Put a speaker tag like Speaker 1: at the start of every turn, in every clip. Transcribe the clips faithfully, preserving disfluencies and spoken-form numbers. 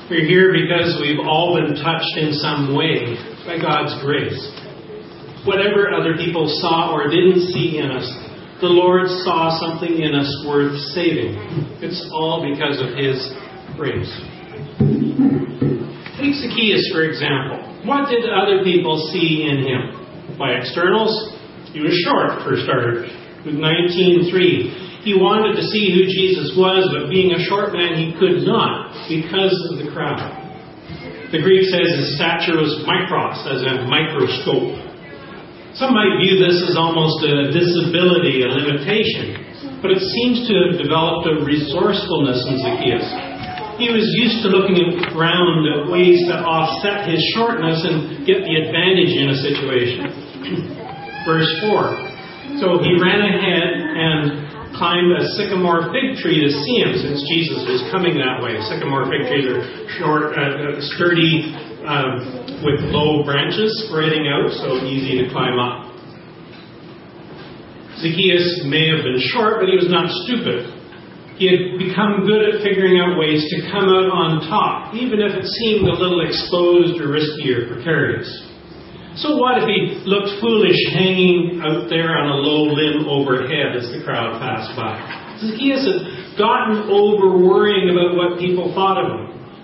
Speaker 1: We're here because we've all been touched in some way by God's grace. Whatever other people saw or didn't see in us, the Lord saw something in us worth saving. It's all because of His grace. Take Zacchaeus, for example. What did other people see in him? By externals, he was short, for starters. Luke nineteen three. He wanted to see who Jesus was, but being a short man, he could not because of the crowd. The Greek says his stature was micros, as in microscope. Some might view this as almost a disability, a limitation, but it seems to have developed a resourcefulness in Zacchaeus. He was used to looking around at ways to offset his shortness and get the advantage in a situation. Verse four. So he ran ahead and climbed a sycamore fig tree to see him, since Jesus was coming that way. Sycamore fig trees are short, uh, sturdy, um, with low branches spreading out, so easy to climb up. Zacchaeus may have been short, but he was not stupid. He had become good at figuring out ways to come out on top, even if it seemed a little exposed or risky or precarious. So what if he looked foolish hanging out there on a low limb overhead as the crowd passed by? Zacchaeus had gotten over worrying about what people thought of him.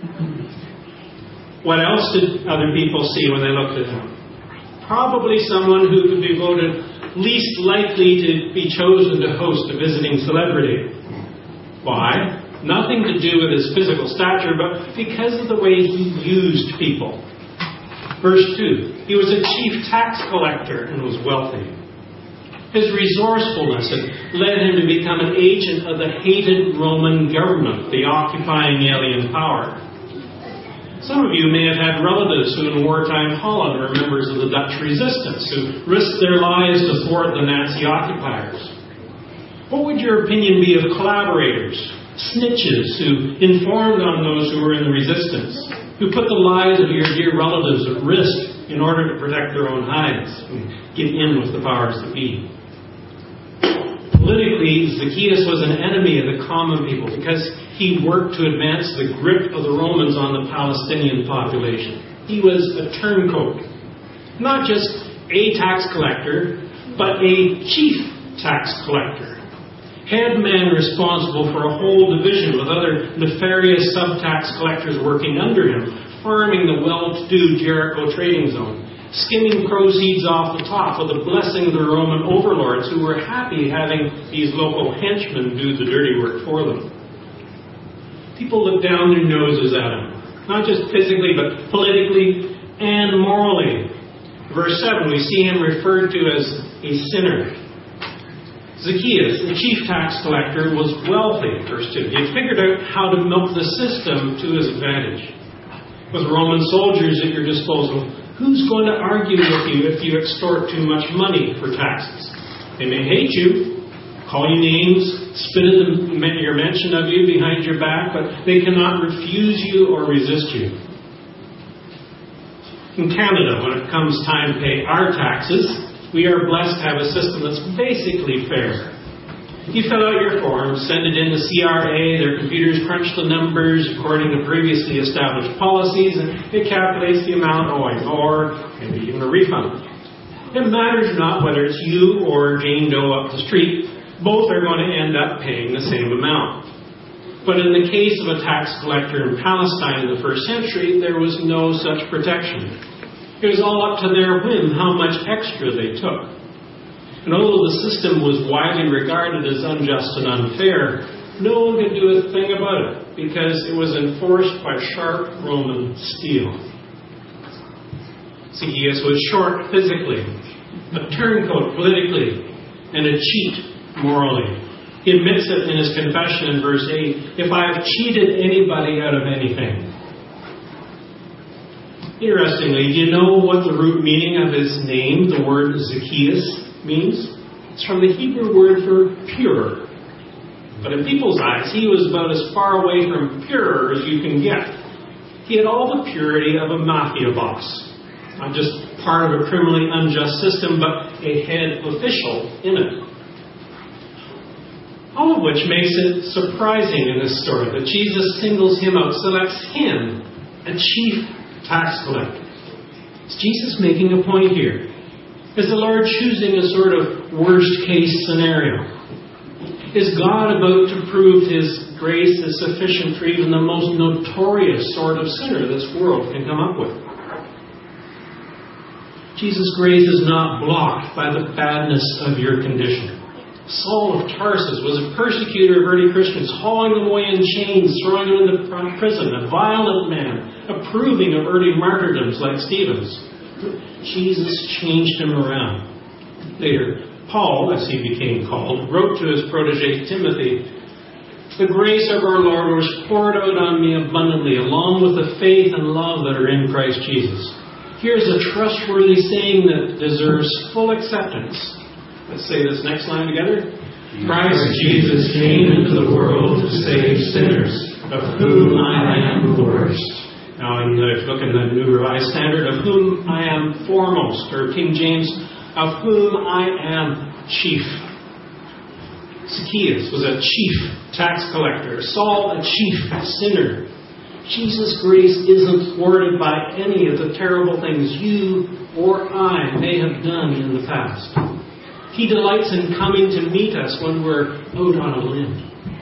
Speaker 1: What else did other people see when they looked at him? Probably someone who could be voted least likely to be chosen to host a visiting celebrity. Why? Nothing to do with his physical stature, but because of the way he used people. Verse two, he was a chief tax collector and was wealthy. His resourcefulness had led him to become an agent of the hated Roman government, the occupying alien power. Some of you may have had relatives who in wartime Holland were members of the Dutch resistance, who risked their lives to thwart the Nazi occupiers. What would your opinion be of collaborators, snitches who informed on those who were in the resistance, who put the lives of your dear relatives at risk in order to protect their own hides and get in with the powers that be? Politically, Zacchaeus was an enemy of the common people because he worked to advance the grip of the Romans on the Palestinian population. He was a turncoat. Not just a tax collector, but a chief tax collector. Head man responsible for a whole division with other nefarious sub-tax collectors working under him, farming the well-to-do Jericho trading zone, skimming proceeds off the top with the blessing of the Roman overlords who were happy having these local henchmen do the dirty work for them. People look down their noses at him, not just physically, but politically and morally. Verse seven, we see him referred to as a sinner. Zacchaeus, the chief tax collector, was wealthy, verse two. He had figured out how to milk the system to his advantage. With Roman soldiers at your disposal, who's going to argue with you if you extort too much money for taxes? They may hate you, call you names, spit at your mention of you behind your back, but they cannot refuse you or resist you. In Canada, when it comes time to pay our taxes, we are blessed to have a system that's basically fair. You fill out your form, send it in to C R A, their computers crunch the numbers according to previously established policies, and it calculates the amount owing, or maybe even a refund. It matters not whether it's you or Jane Doe up the street, both are going to end up paying the same amount. But in the case of a tax collector in Palestine in the first century, there was no such protection. It was all up to their whim how much extra they took. And although the system was widely regarded as unjust and unfair, no one could do a thing about it because it was enforced by sharp Roman steel. Zacchaeus was short physically, a turncoat politically, and a cheat morally. He admits it in his confession in verse eight, if I have cheated anybody out of anything. Interestingly, do you know what the root meaning of his name, the word Zacchaeus, means? It's from the Hebrew word for pure. But in people's eyes, he was about as far away from pure as you can get. He had all the purity of a mafia boss. Not just part of a criminally unjust system, but a head official in it. All of which makes it surprising in this story that Jesus singles him out, selects him a chief tax collector. Is Jesus making a point here? Is the Lord choosing a sort of worst-case scenario? Is God about to prove His grace is sufficient for even the most notorious sort of sinner this world can come up with? Jesus' grace is not blocked by the badness of your condition. Saul of Tarsus was a persecutor of early Christians, hauling them away in chains, throwing them into prison, a violent man, approving of early martyrdoms like Stephen's. Jesus changed him around. Later, Paul, as he became called, wrote to his protege Timothy, "The grace of our Lord was poured out on me abundantly, along with the faith and love that are in Christ Jesus." Here's a trustworthy saying that deserves full acceptance. Let's say this next line together. Christ Jesus came into the world to save sinners, of whom I am the worst. Now, in the, if you look in the New Revised Standard, of whom I am foremost, or King James, of whom I am chief. Zacchaeus was a chief tax collector. Saul, a chief sinner. Jesus' grace isn't thwarted by any of the terrible things you or I may have done in the past. He delights in coming to meet us when we're out on a limb.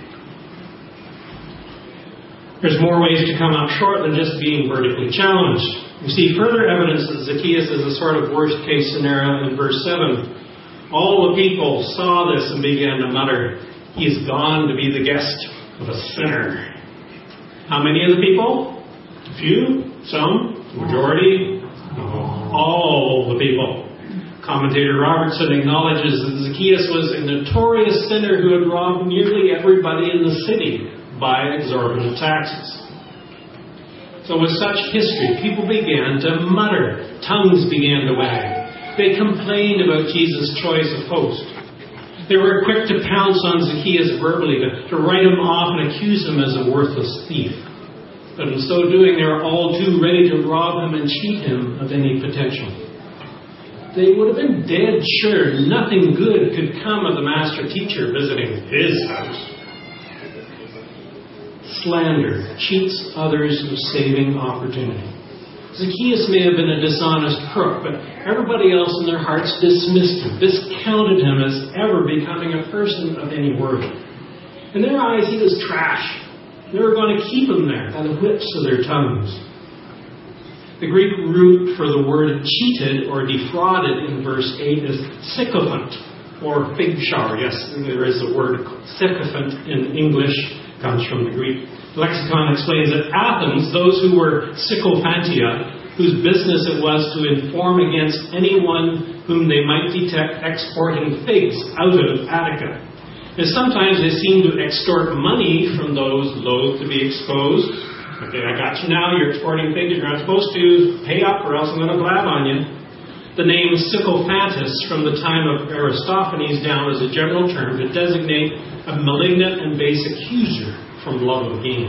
Speaker 1: There's more ways to come up short than just being vertically challenged. We see further evidence that Zacchaeus is a sort of worst-case scenario in verse seven. All the people saw this and began to mutter, "He's gone to be the guest of a sinner." How many of the people? A few? Some? Majority? All the people. Commentator Robertson acknowledges that Zacchaeus was a notorious sinner who had robbed nearly everybody in the city by exorbitant taxes. So with such history, people began to mutter. Tongues began to wag. They complained about Jesus' choice of host. They were quick to pounce on Zacchaeus verbally, to, to write him off and accuse him as a worthless thief. But in so doing, they were all too ready to rob him and cheat him of any potential. They would have been dead sure nothing good could come of the master teacher visiting his house. Slander cheats others of saving opportunity. Zacchaeus may have been a dishonest crook, but everybody else in their hearts dismissed him, discounted him as ever becoming a person of any worth. In their eyes, he was trash. They were going to keep him there by the whips of their tongues. The Greek root for the word cheated or defrauded in verse eight is sycophant, or fig shower. Yes, there is a word sycophant in English. It comes from the Greek. Lexicon explains that Athens, those who were sycophantia, whose business it was to inform against anyone whom they might detect exporting figs out of Attica. And sometimes they seem to extort money from those loath to be exposed. Okay, I got you now, you're exporting figs, you're not supposed to pay up or else I'm going to blab on you. The name sycophantus from the time of Aristophanes down as a general term to designate a malignant and base accuser from love of gain.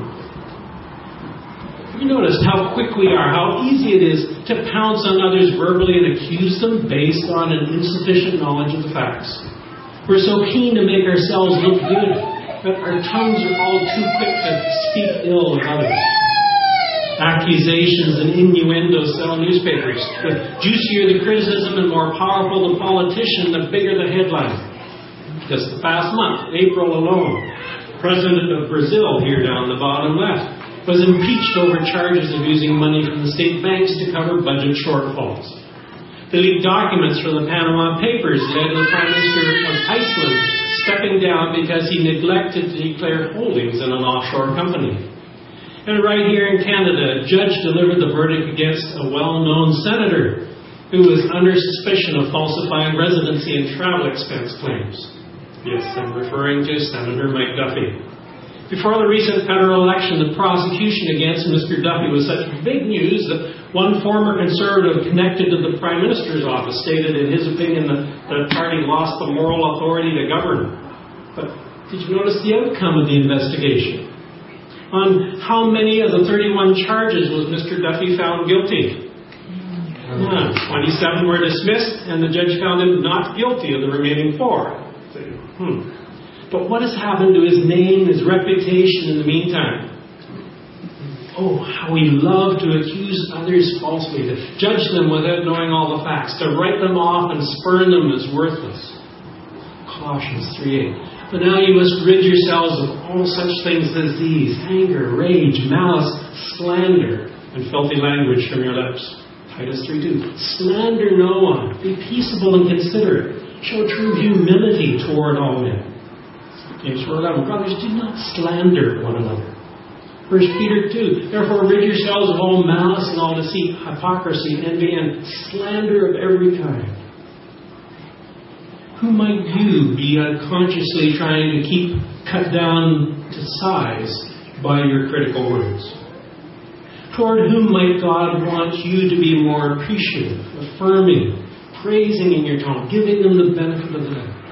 Speaker 1: Have you noticed how quick we are, how easy it is to pounce on others verbally and accuse them based on an insufficient knowledge of the facts? We're so keen to make ourselves look good that our tongues are all too quick to speak ill of others. Accusations and innuendos sell newspapers. The juicier the criticism and more powerful the politician, the bigger the headline. Just the past month, April alone, President of Brazil, here down the bottom left, was impeached over charges of using money from the state banks to cover budget shortfalls. The leaked documents from the Panama Papers led to the Prime Minister of Iceland stepping down because he neglected to declare holdings in an offshore company. And right here in Canada, a judge delivered the verdict against a well-known senator who was under suspicion of falsifying residency and travel expense claims. Yes, I'm referring to Senator Mike Duffy. Before the recent federal election, the prosecution against Mister Duffy was such big news that one former Conservative connected to the Prime Minister's office stated in his opinion that the party lost the moral authority to govern. But did you notice the outcome of the investigation? On how many of the thirty-one charges was Mister Duffy found guilty? Yeah, twenty-seven were dismissed, and the judge found him not guilty of the remaining four. Hmm. But what has happened to his name, his reputation in the meantime? Oh, how we love to accuse others falsely, to judge them without knowing all the facts, to write them off and spurn them as worthless. Colossians three eight. But now you must rid yourselves of all such things as these: anger, rage, malice, slander, and filthy language from your lips. Titus three two. Slander no one. Be peaceable and considerate. Show true humility toward all men. James four eleven. Brothers, do not slander one another. First Peter two. Therefore rid yourselves of all malice and all deceit, hypocrisy, envy, and slander of every kind. Who might you be unconsciously trying to keep cut down to size by your critical words? Toward whom might God want you to be more appreciative, affirming, praising in your tone, giving them the benefit of the doubt?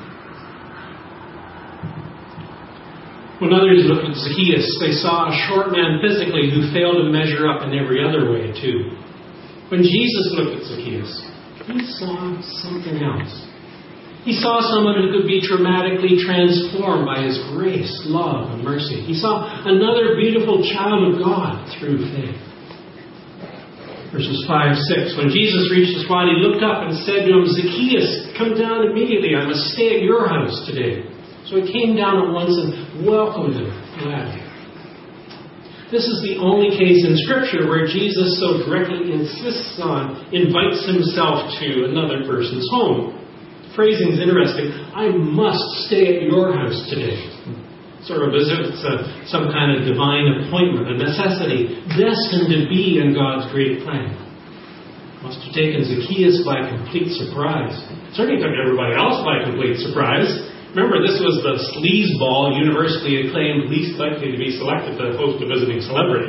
Speaker 1: When others looked at Zacchaeus, they saw a short man physically who failed to measure up in every other way too. When Jesus looked at Zacchaeus, he saw something else. He saw someone who could be dramatically transformed by His grace, love, and mercy. He saw another beautiful child of God through faith. Verses five six. When Jesus reached the spot, He looked up and said to him, Zacchaeus, come down immediately. I must stay at your house today. So he came down at once and welcomed him gladly. This is the only case in Scripture where Jesus so directly insists on, invites Himself to another person's home. Phrasing is interesting. I must stay at your house today. Sort of as if it's a, some kind of divine appointment, a necessity, destined to be in God's great plan. Must have taken Zacchaeus by complete surprise. Certainly took everybody else by complete surprise. Remember, this was the sleazeball universally acclaimed, least likely to be selected to host a visiting celebrity.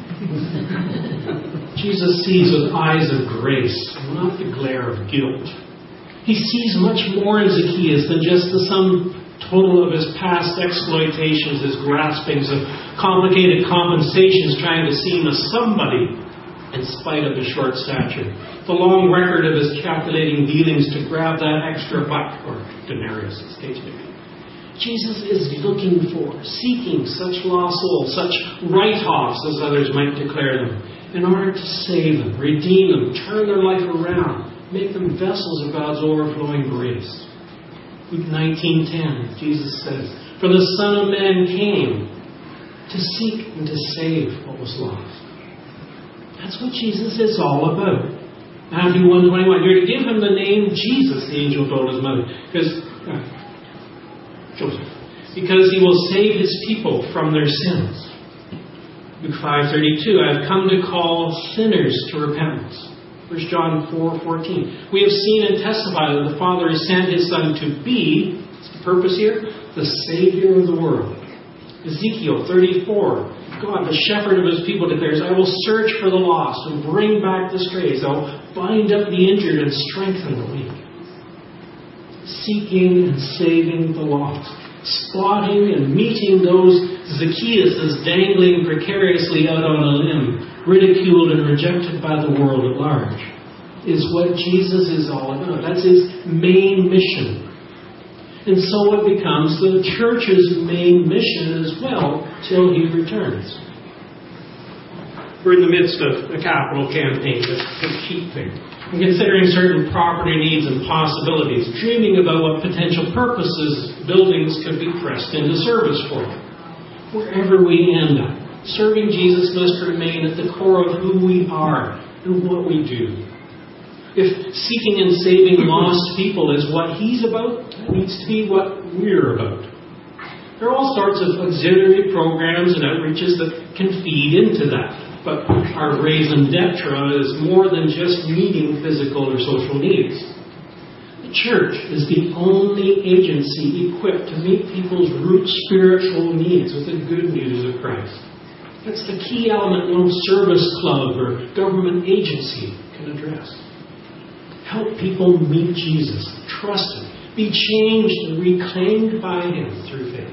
Speaker 1: Jesus sees with eyes of grace, not the glare of guilt. He sees much more in Zacchaeus than just the sum total of his past exploitations, his graspings of complicated compensations, trying to seem a somebody in spite of his short stature. The long record of his calculating dealings to grab that extra buck, or denarius, as case may be. Jesus is looking for, seeking such lost souls, such write-offs, as others might declare them, in order to save them, redeem them, turn their life around, make them vessels of God's overflowing grace. Luke nineteen ten, Jesus says, For the Son of Man came to seek and to save what was lost. That's what Jesus is all about. Matthew one twenty-one, you're to give Him the name Jesus, the angel told His mother, because uh, Joseph, because He will save His people from their sins. Luke five thirty-two, I've come to call sinners to repentance. First John four fourteen. We have seen and testified that the Father has sent His Son to be, what's the purpose here? The Savior of the world. Ezekiel thirty-four. God, the shepherd of His people, declares, I will search for the lost and bring back the strays. I will bind up the injured and strengthen the weak. Seeking and saving the lost. Spotting and meeting those Zacchaeuses dangling precariously out on a limb, ridiculed and rejected by the world at large, is what Jesus is all about. That's His main mission. And so it becomes the church's main mission as well till He returns. We're in the midst of a capital campaign, a cheap thing. And considering certain property needs and possibilities, dreaming about what potential purposes buildings could be pressed into service for. Wherever we end up, serving Jesus must remain at the core of who we are and what we do. If seeking and saving lost people is what He's about, it needs to be what we're about. There are all sorts of auxiliary programs and outreaches that can feed into that. But our raison d'etre is more than just meeting physical or social needs. The church is the only agency equipped to meet people's root spiritual needs with the good news of Christ. That's the key element no service club or government agency can address. Help people meet Jesus, trust Him, be changed and reclaimed by Him through faith.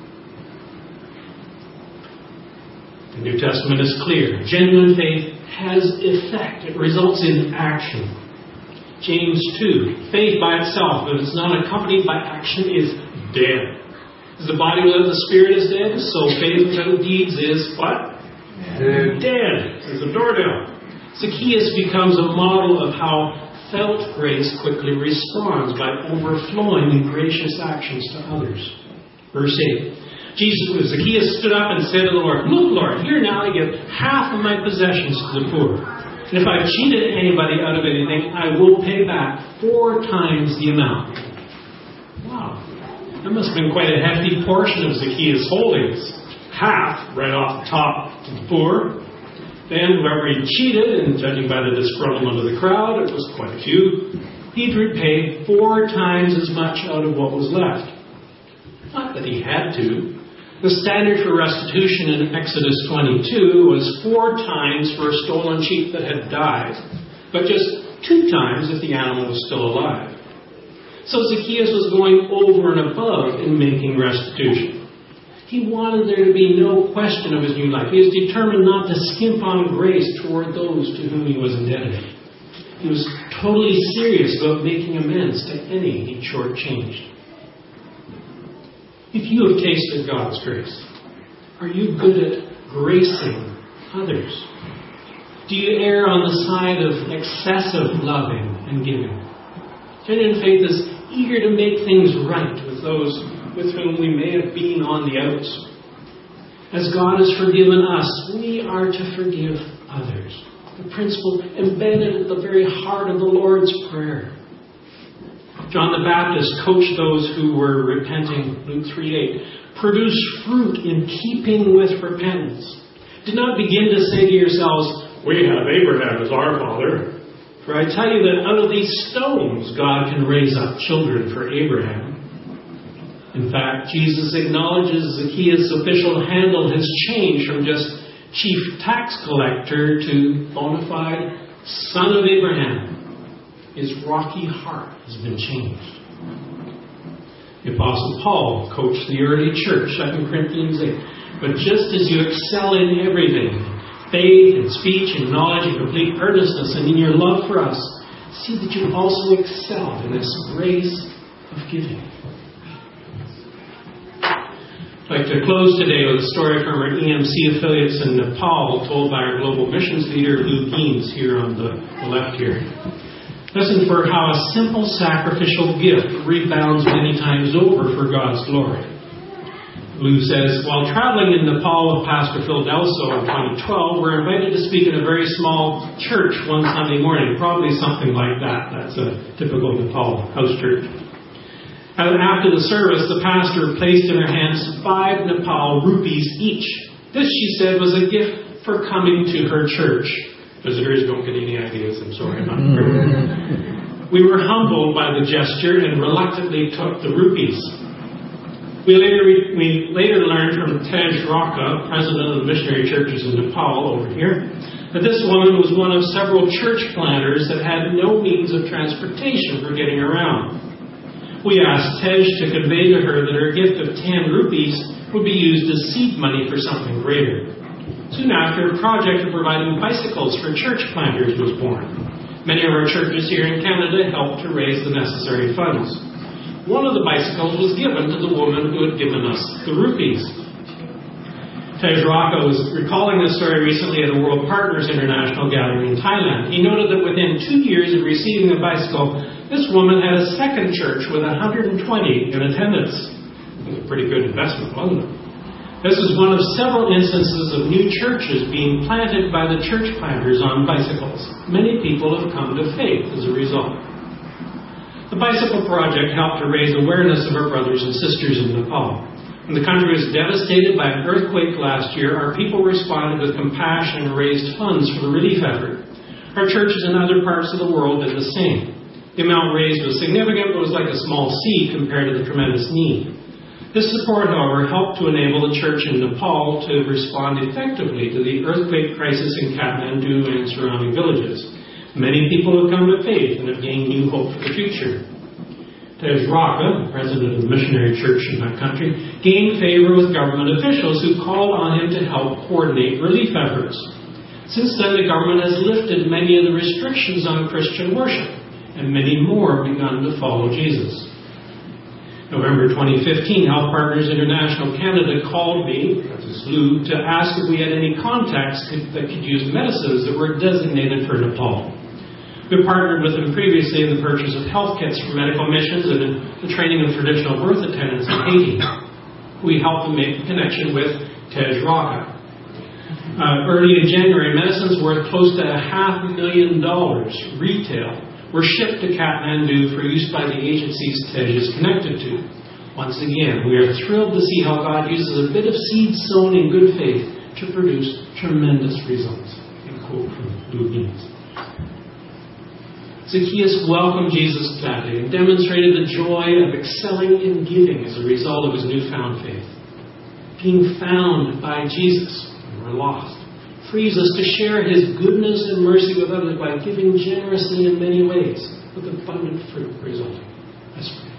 Speaker 1: The New Testament is clear. Genuine faith has effect. It results in action. James two, faith by itself, if it's not accompanied by action, is dead. As the body without the Spirit is dead, so faith without deeds is what? They're dead as a doornail. Zacchaeus becomes a model of how felt grace quickly responds by overflowing in gracious actions to others. Verse eight. Jesus, Zacchaeus stood up and said to the Lord, "Look, Lord, here now I give half of my possessions to the poor. And if I've cheated anybody out of anything, I will pay back four times the amount." Wow. That must have been quite a hefty portion of Zacchaeus' holdings. Half right off the top to the poor. Then whoever he cheated, and judging by the disgruntlement of the crowd, it was quite a few, he'd repay four times as much out of what was left. Not that he had to. The standard for restitution in Exodus twenty-two was four times for a stolen sheep that had died, but just two times if the animal was still alive. So Zacchaeus was going over and above in making restitution. He wanted there to be no question of his new life. He was determined not to skimp on grace toward those to whom he was indebted. He was totally serious about making amends to any he'd shortchanged. If you have tasted God's grace, are you good at gracing others? Do you err on the side of excessive loving and giving? Genuine faith is eager to make things right with those with whom we may have been on the outs. As God has forgiven us, we are to forgive others. The principle embedded at the very heart of the Lord's Prayer. John the Baptist coached those who were repenting, Luke three eight. Produce fruit in keeping with repentance. Do not begin to say to yourselves, "We have Abraham as our father." For I tell you that out of these stones God can raise up children for Abraham. In fact, Jesus acknowledges Zacchaeus' official handle has changed from just chief tax collector to bona fide son of Abraham. His rocky heart has been changed. The Apostle Paul coached the early church, Second Corinthians eight. But just as you excel in everything, faith and speech and knowledge and complete earnestness, and in your love for us, see that you also excel in this grace of giving. I'd like to close today with a story from our E M C affiliates in Nepal, told by our global missions leader, Lou Gaines, here on the, the left here. Listen for how a simple sacrificial gift rebounds many times over for God's glory. Lou says, while traveling in Nepal with Pastor Phil Delso in twenty twelve, we're invited to speak in a very small church one Sunday morning, probably something like that. That's a typical Nepal house church. And after the service, the pastor placed in her hands five Nepal rupees each. This, she said, was a gift for coming to her church. Visitors don't get any ideas. I'm sorry. I'm not We were humbled by the gesture and reluctantly took the rupees. We later, we later learned from Tej Raka, president of the missionary churches in Nepal over here, that this woman was one of several church planters that had no means of transportation for getting around. We asked Tej to convey to her that her gift of ten rupees would be used as seed money for something greater. Soon after, a project of providing bicycles for church planters was born. Many of our churches here in Canada helped to raise the necessary funds. One of the bicycles was given to the woman who had given us the rupees. Tej Raka was recalling this story recently at a World Partners International gathering in Thailand. He noted that within two years of receiving the bicycle, this woman had a second church with one hundred twenty in attendance. It was a pretty good investment, wasn't it? This is one of several instances of new churches being planted by the church planters on bicycles. Many people have come to faith as a result. The Bicycle Project helped to raise awareness of our brothers and sisters in Nepal. When the country was devastated by an earthquake last year, our people responded with compassion and raised funds for the relief effort. Our churches in other parts of the world did the same. The amount raised was significant, but was like a small seed compared to the tremendous need. This support, however, helped to enable the church in Nepal to respond effectively to the earthquake crisis in Kathmandu and surrounding villages. Many people have come to faith and have gained new hope for the future. Tej Raka, president of the missionary church in that country, gained favor with government officials who called on him to help coordinate relief efforts. Since then, the government has lifted many of the restrictions on Christian worship, and many more have begun to follow Jesus. November twenty fifteen, Health Partners International Canada called me, that was Lou, to ask if we had any contacts could, that could use medicines that were designated for Nepal. We partnered with them previously in the purchase of health kits for medical missions and in the training of traditional birth attendants in Haiti. We helped them make a connection with Tej Raka. Uh, early in January, medicines worth close to a half a million dollars retail were shipped to Kathmandu for use by the agencies Tej is connected to. Once again, we are thrilled to see how God uses a bit of seed sown in good faith to produce tremendous results. A quote from Lou Beans. Zacchaeus welcomed Jesus gladly and demonstrated the joy of excelling in giving as a result of his newfound faith. Being found by Jesus when we're lost frees us to share his goodness and mercy with others by giving generously in many ways, with abundant fruit resulting. Let's pray.